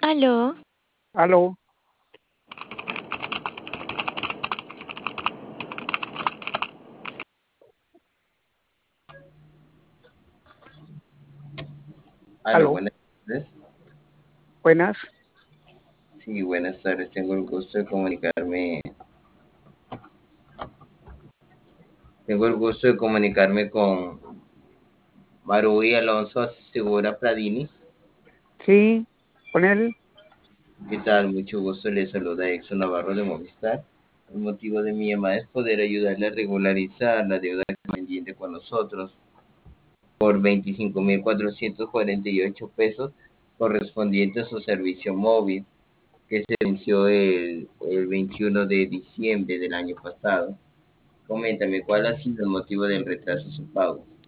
Aló, Aló, Aló, aló, buenas tardes. buenas. Sí, buenas tardes. Tengo el gusto de comunicarme con Maruy Alonso Segura Pradini. Sí, con él. ¿Qué tal? Mucho gusto. Le saluda Exxon Navarro de Movistar. El motivo de mi llamada es poder ayudarle a regularizar la deuda pendiente con nosotros por 25.448 pesos correspondiente a su servicio móvil que se venció el 21 de diciembre del año pasado. Coméntame, ¿cuál ha sido el motivo del retraso de su pago?